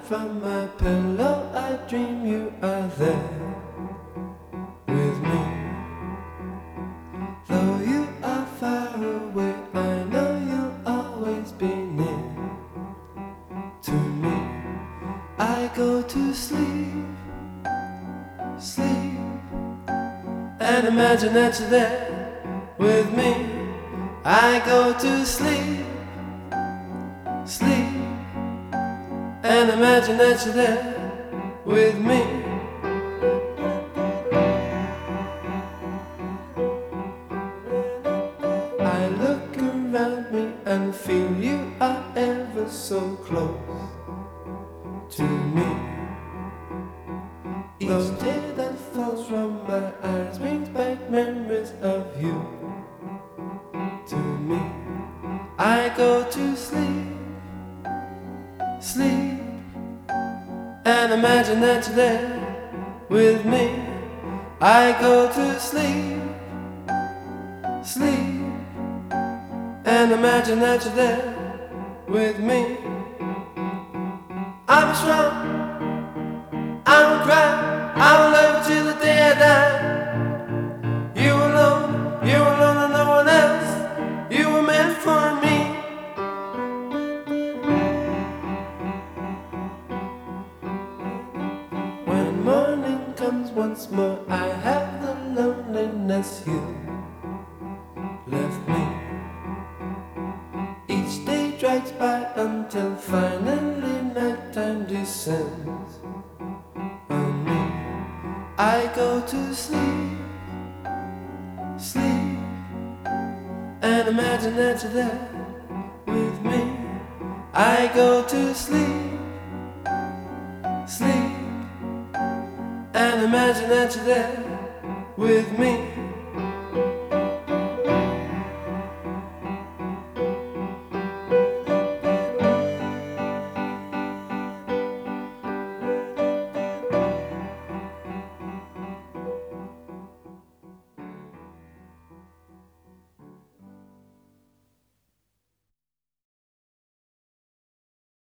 from my pillow, I dream you are there with me. Though you are far away, I know you'll always be near to me. I go to sleep, sleep, and imagine that you're there with me. I go to sleep, sleep, and imagine that you're there with me. I look around me and feel you are ever so close to me. Each tear that falls from my eyes brings back memories of you to me. I go to sleep, sleep, and imagine that you're there with me. I go to sleep, sleep, and imagine that you're there with me. I'm strong, I don't cry, I will love you till the day I die. You alone and no one else, you were meant for me. When morning comes once more, I have the loneliness you left me. Each day drags by until finally nighttime descends on me. I go to sleep, sleep, and imagine that you're there with me. I go to sleep, sleep, and imagine that you're there with me.